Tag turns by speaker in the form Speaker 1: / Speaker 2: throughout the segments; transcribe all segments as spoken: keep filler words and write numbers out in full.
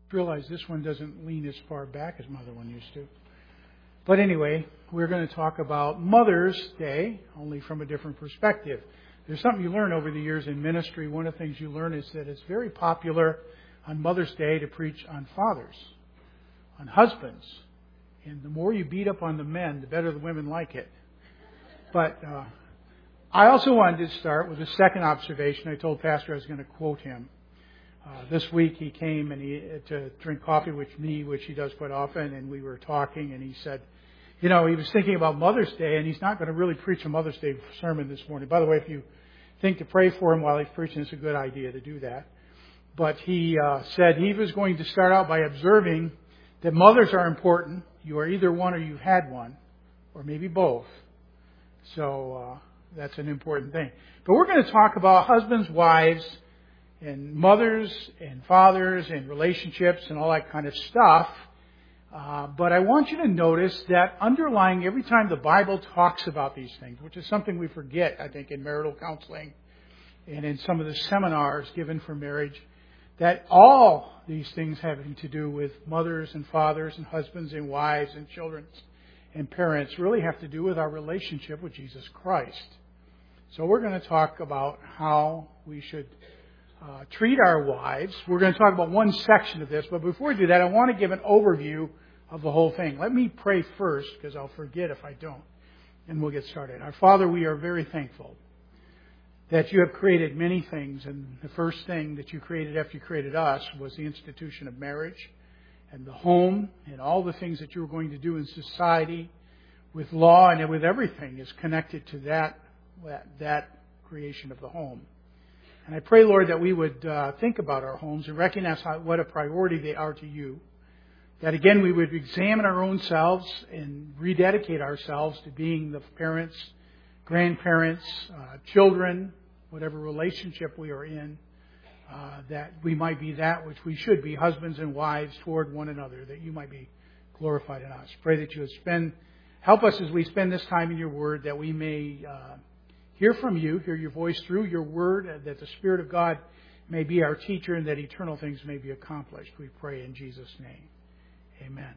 Speaker 1: realize this one doesn't lean as far back as my other one used to. But anyway, we're going to talk about Mother's Day, only from a different perspective. There's something you learn over the years in ministry. One of the things you learn is that it's very popular on Mother's Day to preach on fathers, on husbands. And the more you beat up on the men, the better the women like it. But uh, I also wanted to start with a second observation. I told Pastor I was going to quote him. Uh, this week he came and he to drink coffee with me, which he does quite often, and we were talking, and he said, you know, he was thinking about Mother's Day, and he's not going to really preach a Mother's Day sermon this morning. By the way, if you think to pray for him while he's preaching, it's a good idea to do that. But he uh, said he was going to start out by observing that mothers are important. You are either one or you've had one, or maybe both. So uh, that's an important thing. But we're going to talk about husbands, wives, and mothers and fathers and relationships and all that kind of stuff. Uh, but I want you to notice that underlying every time the Bible talks about these things, which is something we forget, I think, in marital counseling and in some of the seminars given for marriage, that all these things having to do with mothers and fathers and husbands and wives and children and parents really have to do with our relationship with Jesus Christ. So we're going to talk about how we should Uh, treat our wives. We're going to talk about one section of this, but before we do that, I want to give an overview of the whole thing. Let me pray first, because I'll forget if I don't, and we'll get started. Our Father, we are very thankful that you have created many things, and the first thing that you created after you created us was the institution of marriage and the home, and all the things that you were going to do in society with law and with everything is connected to that, that, that creation of the home. And I pray, Lord, that we would uh, think about our homes and recognize how, what a priority they are to you. That, again, we would examine our own selves and rededicate ourselves to being the parents, grandparents, uh, children, whatever relationship we are in, uh, that we might be that which we should be, husbands and wives toward one another, that you might be glorified in us. Pray that you would spend, help us as we spend this time in your word, that we may Uh, hear from you, hear your voice through your word, that the Spirit of God may be our teacher and that eternal things may be accomplished. We pray in Jesus' name. Amen.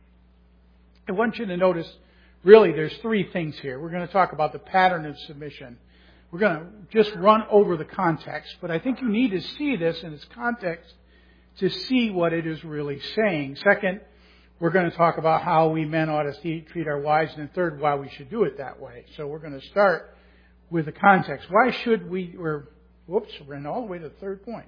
Speaker 1: I want you to notice, really, there's three things here. We're going to talk about the pattern of submission. We're going to just run over the context, but I think you need to see this in its context to see what it is really saying. Second, we're going to talk about how we men ought to treat our wives, and third, why we should do it that way. So we're going to start with the context. Why should we, or, whoops, we're in all the way to the third point.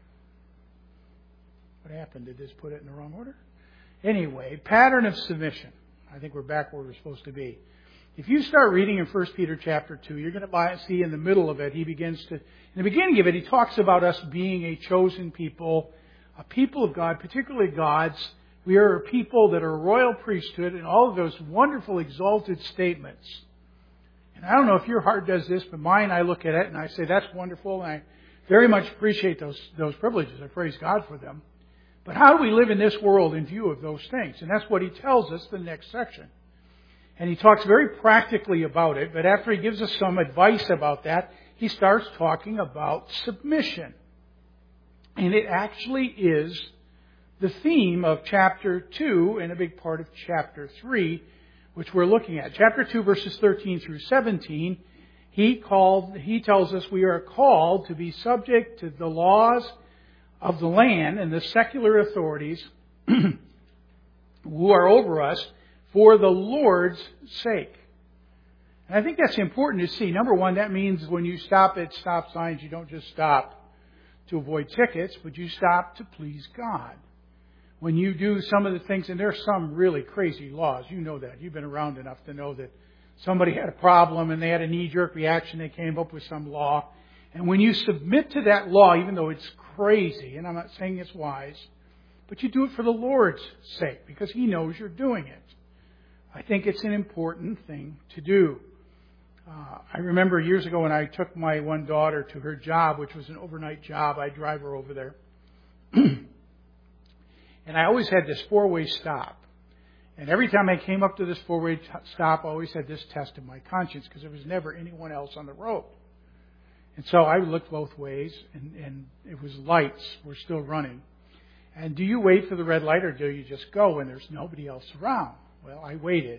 Speaker 1: What happened? Did this put it in the wrong order? Anyway, pattern of submission. I think we're back where we're supposed to be. If you start reading in First Peter chapter two, you're going to see in the middle of it, he begins to, in the beginning of it, he talks about us being a chosen people, a people of God, particularly God's. We are a people that are a royal priesthood, and all of those wonderful exalted statements. And I don't know if your heart does this, but mine, I look at it and I say, that's wonderful, and I very much appreciate those those privileges. I praise God for them. But how do we live in this world in view of those things? And that's what he tells us in the next section. And he talks very practically about it, but after he gives us some advice about that, he starts talking about submission. And it actually is the theme of chapter two and a big part of chapter three, which we're looking at. Chapter two, verses thirteen through seventeen, he called, he tells us we are called to be subject to the laws of the land and the secular authorities who are over us for the Lord's sake. And I think that's important to see. Number one, that means when you stop at stop signs, you don't just stop to avoid tickets, but you stop to please God. When you do some of the things, and there are some really crazy laws, you know that. You've been around enough to know that somebody had a problem and they had a knee-jerk reaction, they came up with some law. And when you submit to that law, even though it's crazy, and I'm not saying it's wise, but you do it for the Lord's sake, because He knows you're doing it. I think it's an important thing to do. Uh, I remember years ago when I took my one daughter to her job, which was an overnight job, I'd drive her over there. And I always had this four-way stop. And every time I came up to this four-way t- stop, I always had this test of my conscience, because there was never anyone else on the road. And so I looked both ways, and, and it was lights were still running. And do you wait for the red light or do you just go when there's nobody else around? Well, I waited.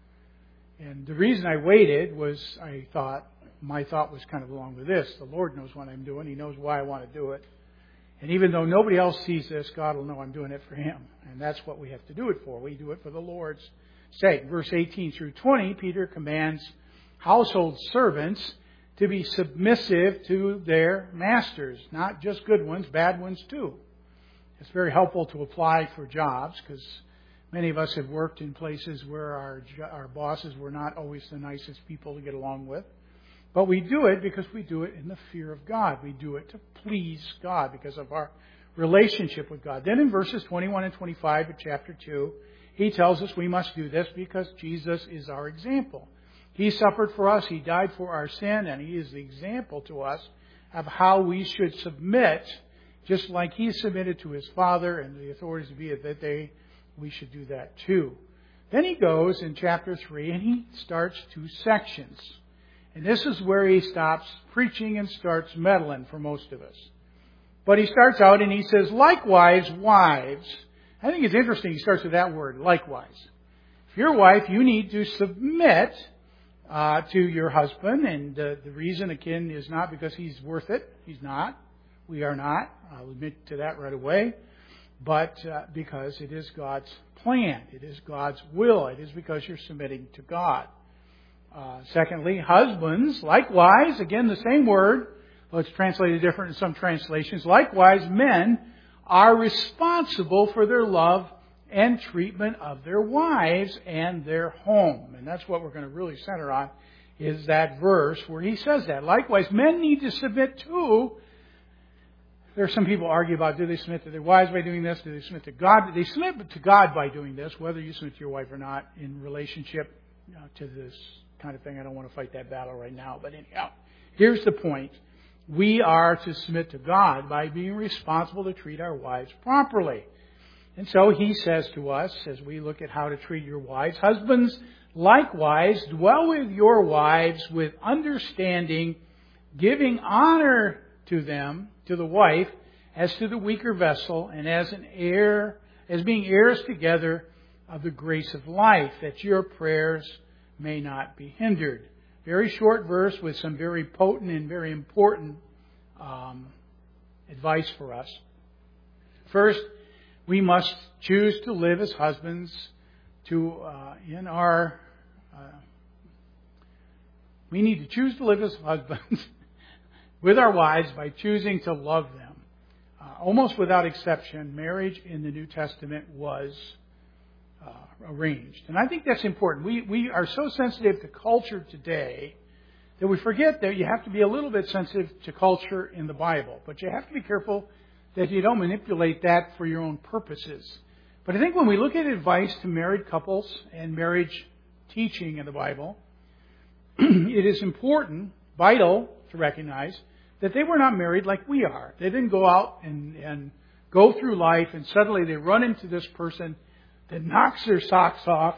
Speaker 1: And the reason I waited was I thought, my thought was kind of along with this. The Lord knows what I'm doing. He knows why I want to do it. And even though nobody else sees this, God will know I'm doing it for Him. And that's what we have to do it for. We do it for the Lord's sake. Verse eighteen through twenty, Peter commands household servants to be submissive to their masters. Not just good ones, bad ones too. It's very helpful to apply for jobs because many of us have worked in places where our our bosses were not always the nicest people to get along with. But we do it because we do it in the fear of God. We do it to please God because of our relationship with God. Then in verses twenty-one and twenty-five of chapter two, he tells us we must do this because Jesus is our example. He suffered for us, He died for our sin, and He is the example to us of how we should submit, just like He submitted to His Father and the authorities to be that they, we should do that too. Then he goes in chapter three and he starts two sections. And this is where he stops preaching and starts meddling for most of us. But he starts out and he says, likewise, wives. I think it's interesting he starts with that word, likewise. If you're a wife, you need to submit uh, to your husband. And uh, the reason, again, is not because he's worth it. He's not. We are not. I'll admit to that right away. But uh, because it is God's plan. It is God's will. It is because you're submitting to God. Uh, secondly, husbands, likewise, again, the same word, though it's translated different in some translations. Likewise, men are responsible for their love and treatment of their wives and their home. And that's what we're going to really center on, is that verse where he says that. Likewise, men need to submit to. There are some people argue about, do they submit to their wives by doing this? Do they submit to God? They submit to God by doing this, whether you submit to your wife or not, in relationship you know, to this kind of thing. I don't want to fight that battle right now. But anyhow, here's the point. We are to submit to God by being responsible to treat our wives properly. And so he says to us, as we look at how to treat your wives, husbands, likewise, dwell with your wives with understanding, giving honor to them, to the wife, as to the weaker vessel, and as an heir, as being heirs together of the grace of life, that your prayers may not be hindered. Very short verse with some very potent and very important um, advice for us. First, we must choose to live as husbands to uh, in our. Uh, we need to choose to live as husbands with our wives by choosing to love them. Uh, almost without exception, marriage in the New Testament was Uh, arranged. And I think that's important. We we are so sensitive to culture today that we forget that you have to be a little bit sensitive to culture in the Bible. But you have to be careful that you don't manipulate that for your own purposes. But I think when we look at advice to married couples and marriage teaching in the Bible, it is important, vital to recognize that they were not married like we are. They didn't go out and, and go through life and suddenly they run into this person that knocks their socks off,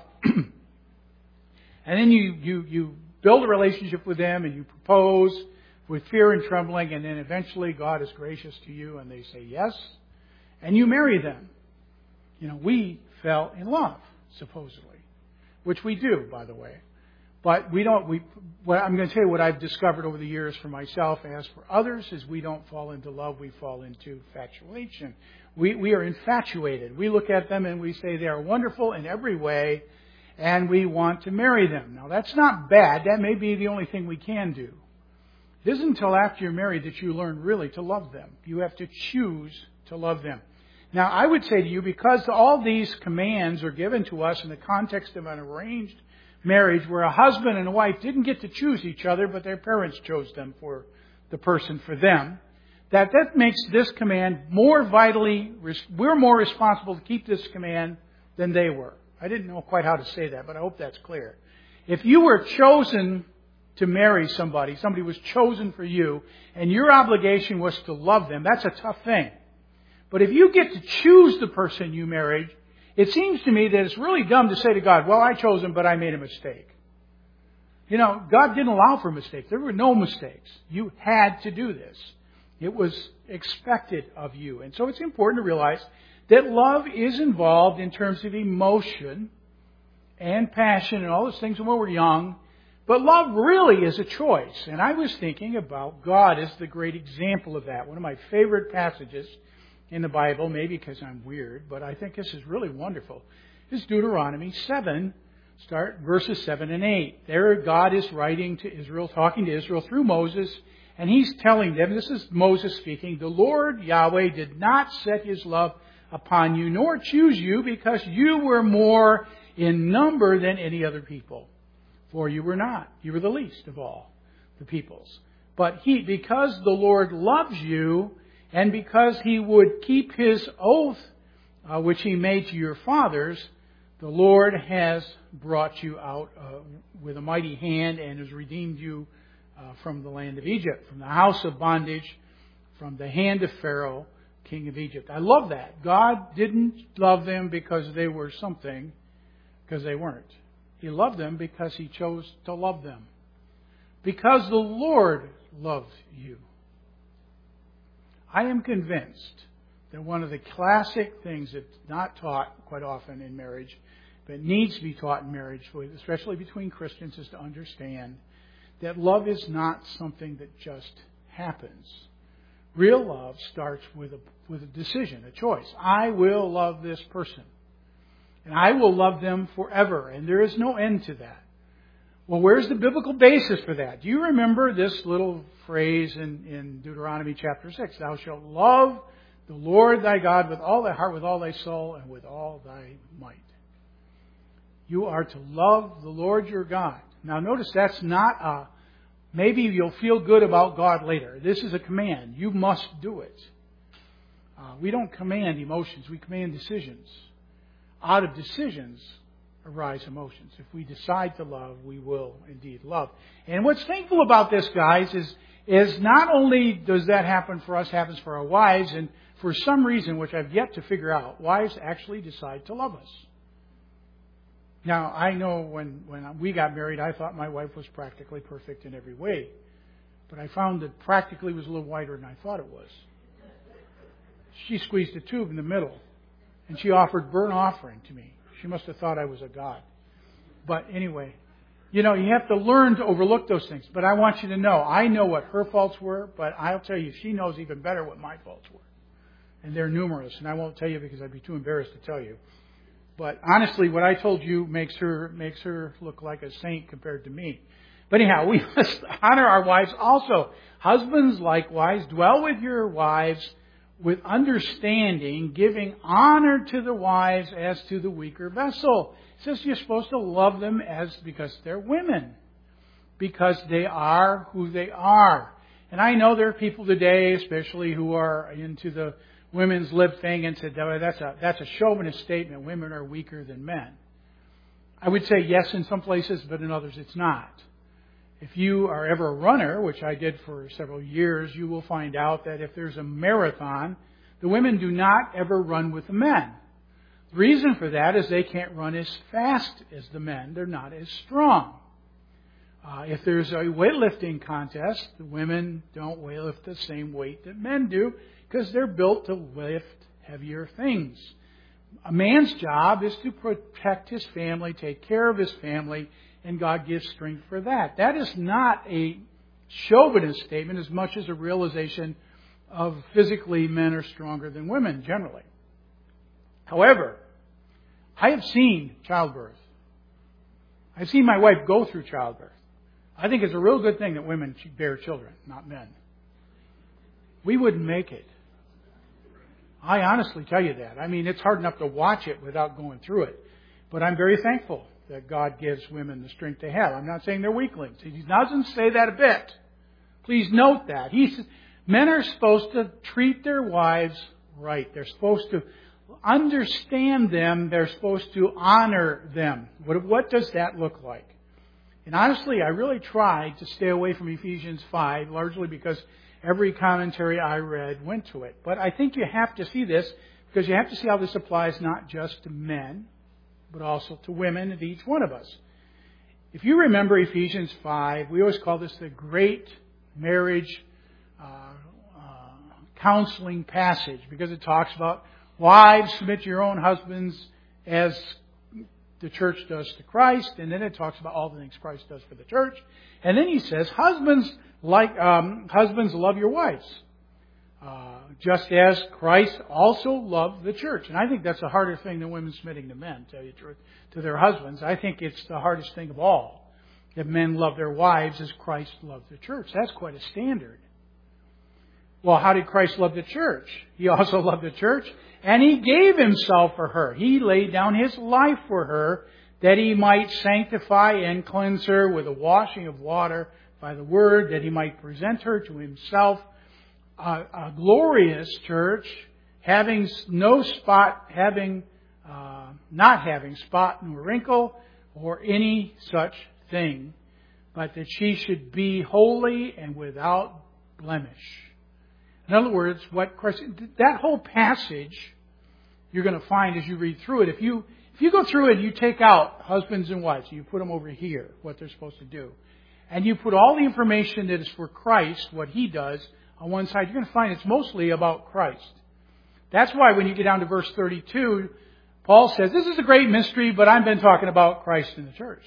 Speaker 1: and then you, you, you build a relationship with them and you propose with fear and trembling, and then eventually God is gracious to you and they say yes, and you marry them. You know, we fell in love, supposedly, which we do, by the way. But we don't, we, well, I'm going to tell you what I've discovered over the years for myself as for others is we don't fall into love, we fall into infatuation. We, we are infatuated. We look at them and we say they are wonderful in every way and we want to marry them. Now that's not bad. That may be the only thing we can do. It isn't until after you're married that you learn really to love them. You have to choose to love them. Now I would say to you, because all these commands are given to us in the context of an arranged marriage where a husband and a wife didn't get to choose each other, but their parents chose them for the person for them, that that makes this command more vitally, we're more responsible to keep this command than they were. I didn't know quite how to say that, but I hope that's clear. If you were chosen to marry somebody, somebody was chosen for you, and your obligation was to love them, that's a tough thing. But if you get to choose the person you married, it seems to me that it's really dumb to say to God, well, I chose him, but I made a mistake. You know, God didn't allow for mistakes. There were no mistakes. You had to do this. It was expected of you. And so it's important to realize that love is involved in terms of emotion and passion and all those things when we're young. But love really is a choice. And I was thinking about God as the great example of that. One of my favorite passages in the Bible, maybe because I'm weird, but I think this is really wonderful, is Deuteronomy seven, start verses seven and eight. There God is writing to Israel, talking to Israel through Moses, and He's telling them, this is Moses speaking, the Lord Yahweh did not set His love upon you, nor choose you, because you were more in number than any other people. For you were not. You were the least of all the peoples. But He, because the Lord loves you, and because He would keep His oath, uh, which He made to your fathers, the Lord has brought you out uh, with a mighty hand and has redeemed you uh, from the land of Egypt, from the house of bondage, from the hand of Pharaoh, king of Egypt. I love that. God didn't love them because they were something, because they weren't. He loved them because He chose to love them. Because the Lord loves you. I am convinced that one of the classic things that's not taught quite often in marriage, but needs to be taught in marriage, especially between Christians, is to understand that love is not something that just happens. Real love starts with a, with a decision, a choice. I will love this person. And I will love them forever. And there is no end to that. Well, where's the biblical basis for that? Do you remember this little phrase in, in Deuteronomy chapter six? Thou shalt love the Lord thy God with all thy heart, with all thy soul, and with all thy might. You are to love the Lord your God. Now notice that's not a, maybe you'll feel good about God later. This is a command. You must do it. Uh, we don't command emotions. We command decisions. Out of decisions arise emotions. If we decide to love, we will indeed love. And what's thankful about this, guys, is, is not only does that happen for us, happens for our wives, and for some reason, which I've yet to figure out, wives actually decide to love us. Now, I know when, when we got married, I thought my wife was practically perfect in every way. But I found that practically was a little wider than I thought it was. She squeezed a tube in the middle. And she offered burnt offering to me. She must have thought I was a god. But anyway, you know, you have to learn to overlook those things. But I want you to know, I know what her faults were, but I'll tell you, she knows even better what my faults were. And they're numerous. And I won't tell you because I'd be too embarrassed to tell you. But honestly, what I told you makes her makes her look like a saint compared to me. But anyhow, we must honor our wives also. Husbands likewise, dwell with your wives with understanding, giving honor to the wives as to the weaker vessel. It says you're supposed to love them as because they're women. Because they are who they are. And I know there are people today, especially who are into the women's lib thing, and said that's a that's a chauvinist statement. Women are weaker than men. I would say yes in some places, but in others it's not. If you are ever a runner, which I did for several years, you will find out that if there's a marathon, the women do not ever run with the men. The reason for that is they can't run as fast as the men. They're not as strong. Uh, if there's a weightlifting contest, the women don't weightlift the same weight that men do because they're built to lift heavier things. A man's job is to protect his family, take care of his family, and God gives strength for that. That is not a chauvinist statement as much as a realization of physically men are stronger than women generally. However, I have seen childbirth. I've seen my wife go through childbirth. I think it's a real good thing that women bear children, not men. We wouldn't make it. I honestly tell you that. I mean, it's hard enough to watch it without going through it. But I'm very thankful that God gives women the strength they have. I'm not saying they're weaklings. He doesn't say that a bit. Please note that. He says, men are supposed to treat their wives right. They're supposed to understand them. They're supposed to honor them. What, what does that look like? And honestly, I really tried to stay away from Ephesians five, largely because every commentary I read went to it. But I think you have to see this, because you have to see how this applies not just to men, but also to women, and to each one of us. If you remember Ephesians five, we always call this the great marriage uh, uh, counseling passage, because it talks about Wives, submit to your own husbands as the church does to Christ. And then it talks about all the things Christ does for the church. And then he says, husbands, like um, husbands, love your wives. Uh, just as Christ also loved the church. And I think that's a harder thing than women submitting to men, to tell you the truth, to their husbands. I think it's the hardest thing of all. That men love their wives as Christ loved the church. That's quite a standard. Well, how did Christ love the church? He also loved the church, and He gave Himself for her. He laid down His life for her, that He might sanctify and cleanse her with a washing of water by the Word, that He might present her to Himself, a, a glorious church, having no spot, having uh, not having spot nor wrinkle or any such thing, but that she should be holy and without blemish. In other words, what Christ, that whole passage you're going to find as you read through it. If you if you go through it, and you take out husbands and wives, you put them over here, what they're supposed to do, and you put all the information that is for Christ, what He does, on one side, you're going to find it's mostly about Christ. That's why when you get down to verse thirty-two, Paul says, this is a great mystery, but I've been talking about Christ in the church.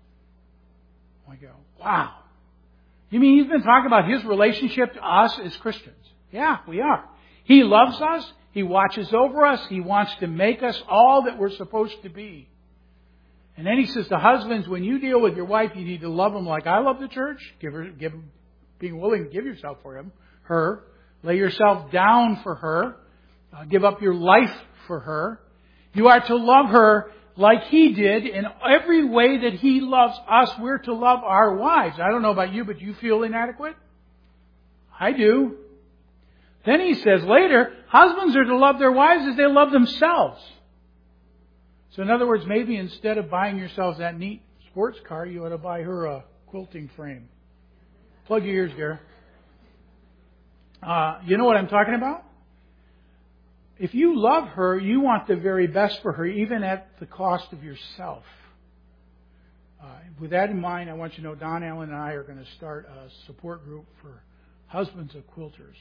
Speaker 1: I go, wow. You mean He's been talking about His relationship to us as Christians? Yeah, we are. He loves us. He watches over us. He wants to make us all that we're supposed to be. And then He says to husbands, when you deal with your wife, you need to love them like I love the church. Give her, give, being willing to give yourself for him, her. Lay yourself down for her. Uh, give up your life for her. You are to love her like He did in every way that He loves us. We're to love our wives. I don't know about you, but you feel inadequate? I do. Then he says later, husbands are to love their wives as they love themselves. So in other words, maybe instead of buying yourselves that neat sports car, you ought to buy her a quilting frame. Plug your ears, Gary. Uh, you know what I'm talking about? If you love her, you want the very best for her, even at the cost of yourself. Uh, with that in mind, I want you to know Don Allen and I are going to start a support group for husbands of quilters.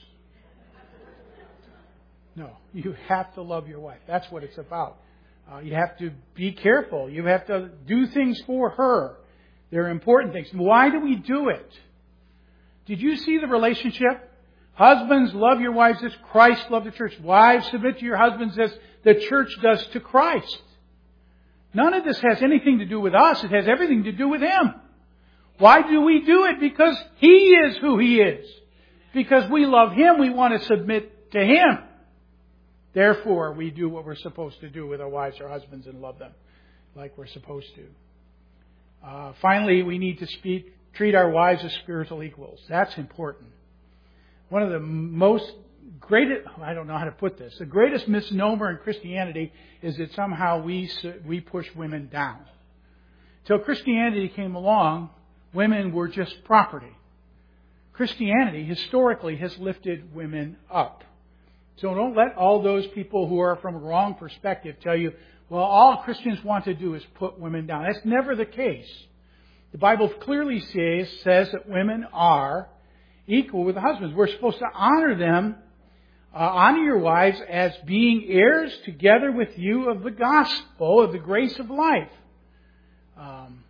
Speaker 1: No, you have to love your wife. That's what it's about. Uh, you have to be careful. You have to do things for her. They're important things. Why do we do it? Did you see the relationship? Husbands, love your wives as Christ loved the church. Wives, submit to your husbands as the church does to Christ. None of this has anything to do with us. It has everything to do with Him. Why do we do it? Because He is who He is. Because we love Him, we want to submit to Him. Therefore, we do what we're supposed to do with our wives or husbands and love them like we're supposed to. Uh, finally, we need to speak, treat our wives as spiritual equals. That's important. One of the most greatest, I don't know how to put this, the greatest misnomer in Christianity is that somehow we we push women down. Till Christianity came along, women were just property. Christianity historically has lifted women up. So don't let all those people who are from a wrong perspective tell you, well, all Christians want to do is put women down. That's never the case. The Bible clearly says, says that women are equal with the husbands. We're supposed to honor them, uh, honor your wives as being heirs together with you of the gospel, of the grace of life. Um,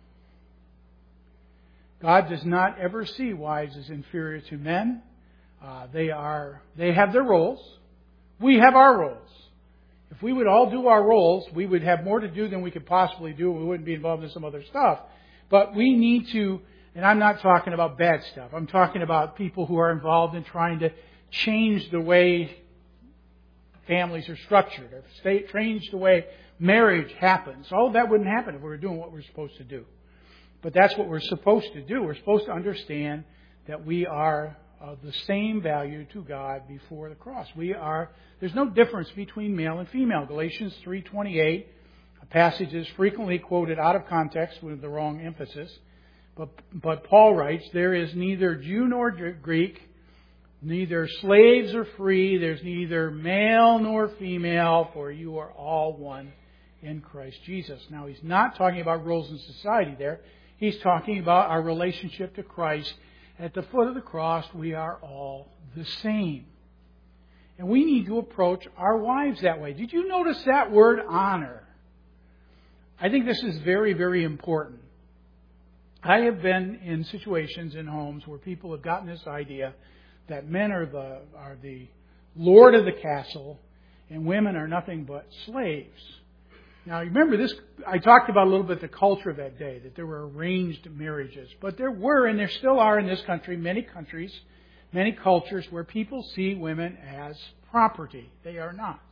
Speaker 1: God does not ever see wives as inferior to men. Uh, they are, they have their roles. We have our roles. If we would all do our roles, we would have more to do than we could possibly do. We wouldn't be involved in some other stuff. But we need to, and I'm not talking about bad stuff. I'm talking about people who are involved in trying to change the way families are structured, or change the way marriage happens. All of that wouldn't happen if we were doing what we're supposed to do. But that's what we're supposed to do. We're supposed to understand that we are of the same value to God before the cross. We are, there's no difference between male and female. Galatians three twenty-eight, a passage is frequently quoted out of context with the wrong emphasis. But, but Paul writes, there is neither Jew nor Greek, neither slaves or free, there's neither male nor female, for you are all one in Christ Jesus. Now, he's not talking about roles in society there. He's talking about our relationship to Christ. At the foot of the cross, we are all the same. And we need to approach our wives that way. Did you notice that word honor? I think this is very, very important. I have been in situations in homes where people have gotten this idea that men are the are the lord of the castle and women are nothing but slaves. Now, remember this, I talked about a little bit the culture of that day, that there were arranged marriages. But there were, and there still are in this country, many countries, many cultures where people see women as property. They are not.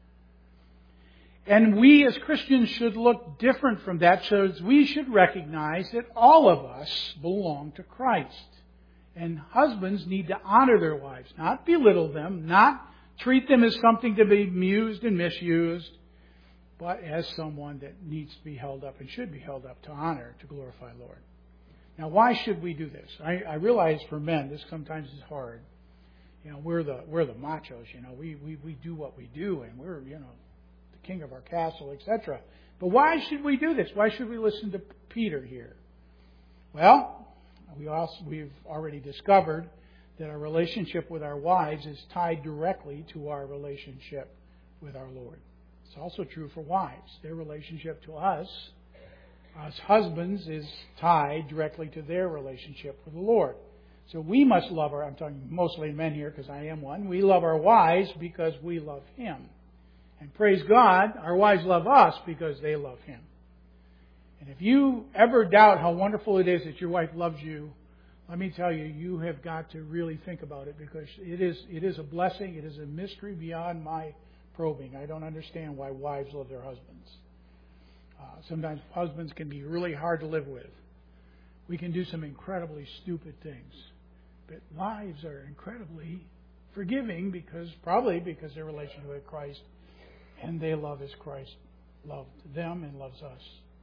Speaker 1: And we as Christians should look different from that, so we should recognize that all of us belong to Christ. And husbands need to honor their wives, not belittle them, not treat them as something to be used and misused, but as someone that needs to be held up and should be held up to honor, to glorify the Lord. Now, why should we do this? I, I realize for men this sometimes is hard. You know, we're the we're the machos. You know, we we we do what we do, and we're you know the king of our castle, et cetera. But why should we do this? Why should we listen to Peter here? Well, we also we've already discovered that our relationship with our wives is tied directly to our relationship with our Lord. It's also true for wives. Their relationship to us, as husbands, is tied directly to their relationship with the Lord. So we must love our, I'm talking mostly men here because I am one, we love our wives because we love Him. And praise God, our wives love us because they love Him. And if you ever doubt how wonderful it is that your wife loves you, let me tell you, you have got to really think about it, because it is it is a blessing. It is a mystery beyond my probing. I don't understand why wives love their husbands. Uh, sometimes husbands can be really hard to live with. We can do some incredibly stupid things. But wives are incredibly forgiving, because probably because their relationship with Christ, and they love as Christ loved them and loves us.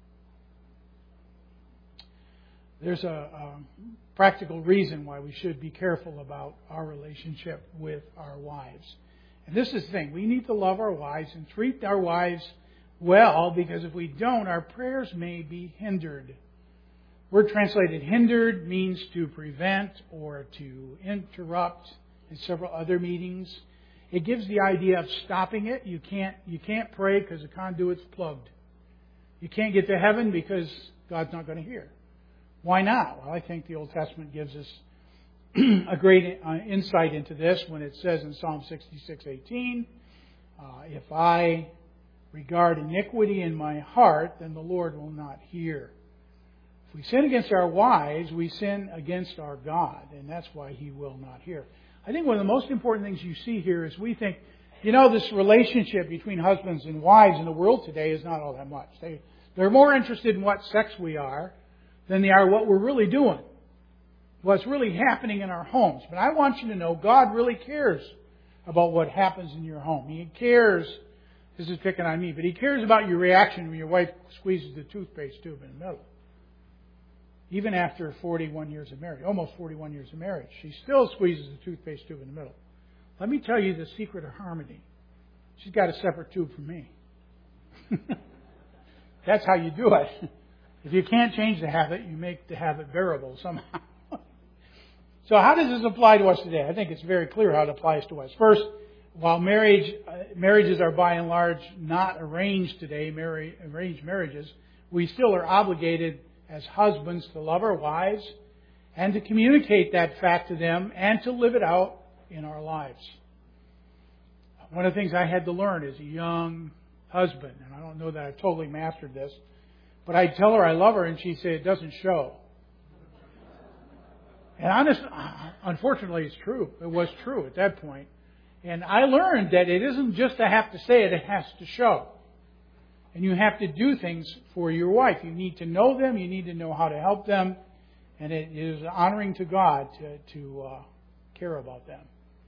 Speaker 1: There's a, a practical reason why we should be careful about our relationship with our wives. And this is the thing. We need to love our wives and treat our wives well, because if we don't, our prayers may be hindered. Word translated hindered means to prevent or to interrupt in several other meanings. It gives the idea of stopping it. You can't, you can't pray because the conduit's plugged. You can't get to heaven because God's not going to hear. Why not? Well, I think the Old Testament gives us a great uh, insight into this when it says in Psalm sixty-six eighteen, uh, if I regard iniquity in my heart, then the Lord will not hear. If we sin against our wives, we sin against our God, and that's why He will not hear. I think one of the most important things you see here is we think, you know, this relationship between husbands and wives in the world today is not all that much. They, they're more interested in what sex we are than they are what we're really doing, what's really happening in our homes. But I want you to know God really cares about what happens in your home. He cares, this is picking on me, but He cares about your reaction when your wife squeezes the toothpaste tube in the middle. Even after forty-one years of marriage, almost forty-one years of marriage, she still squeezes the toothpaste tube in the middle. Let me tell you the secret of harmony. She's got a separate tube from me. That's how you do it. If you can't change the habit, you make the habit bearable somehow. So how does this apply to us today? I think it's very clear how it applies to us. First, while marriage uh, marriages are by and large not arranged today, marry, arranged marriages, we still are obligated as husbands to love our wives and to communicate that fact to them and to live it out in our lives. One of the things I had to learn as a young husband, and I don't know that I've totally mastered this, but I'd tell her I love her and she'd say it doesn't show. And honest, unfortunately it's true. It was true at that point. And I learned that it isn't just to have to say it, it has to show. And you have to do things for your wife. You need to know them. You need to know how to help them. And it is honoring to God to, to uh, care about them.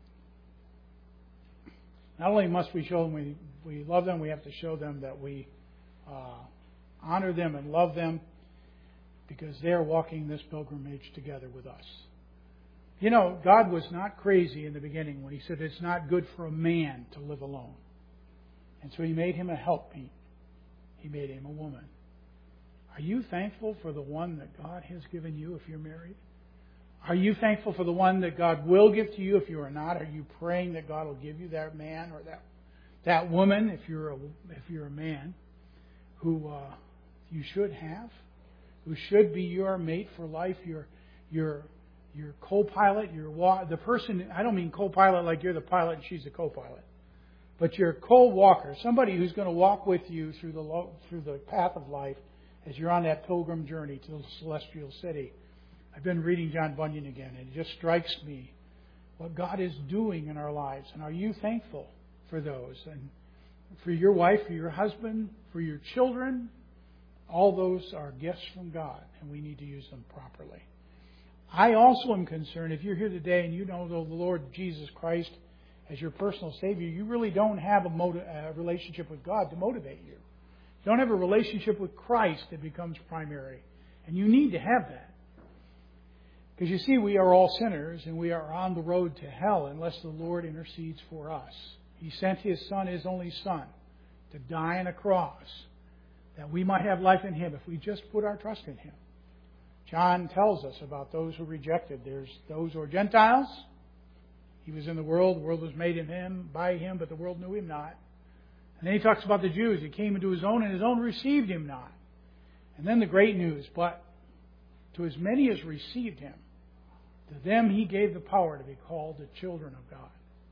Speaker 1: Not only must we show them we, we love them, we have to show them that we uh, honor them and love them, because they're walking this pilgrimage together with us. You know, God was not crazy in the beginning when He said it's not good for a man to live alone. And so He made him a helpmeet. He made him a woman. Are you thankful for the one that God has given you if you're married? Are you thankful for the one that God will give to you? If you are not, are you praying that God will give you that man or that that woman, if you're a, if you're a man, who uh, you should have, who should be your mate for life, your your your co-pilot, your wa- the person. I don't mean co-pilot like you're the pilot and she's the co-pilot, but your co-walker, somebody who's going to walk with you through the lo- through the path of life as you're on that pilgrim journey to the celestial city. I've been reading John Bunyan again, and it just strikes me what God is doing in our lives. And are you thankful for those? And for your wife, for your husband, for your children? All those are gifts from God, and we need to use them properly. I also am concerned, if you're here today and you know the Lord Jesus Christ as your personal Savior, you really don't have a, motiv- a relationship with God to motivate you. You don't have a relationship with Christ that becomes primary. And you need to have that. Because you see, we are all sinners and we are on the road to hell unless the Lord intercedes for us. He sent His Son, His only Son, to die on a cross that we might have life in Him if we just put our trust in Him. John tells us about those who rejected. There's those who are Gentiles. He was in the world. The world was made in Him, by Him, but the world knew Him not. And then He talks about the Jews. He came into His own, and His own received Him not. And then the great news, but to as many as received Him, to them He gave the power to be called the children of God,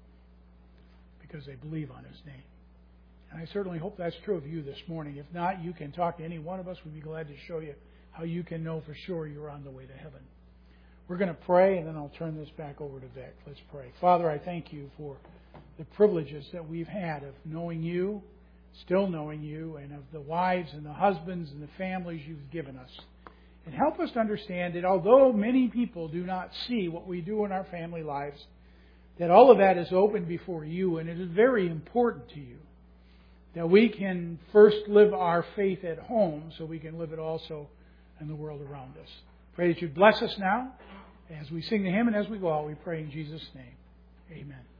Speaker 1: because they believe on His name. And I certainly hope that's true of you this morning. If not, you can talk to any one of us. We'd be glad to show you how you can know for sure you're on the way to heaven. We're going to pray, and then I'll turn this back over to Vic. Let's pray. Father, I thank You for the privileges that we've had of knowing You, still knowing You, and of the wives and the husbands and the families You've given us. And help us to understand that although many people do not see what we do in our family lives, that all of that is open before You, and it is very important to You that we can first live our faith at home so we can live it also in the world around us. Pray that You'd bless us now as we sing the hymn and as we go out. We pray in Jesus' name. Amen.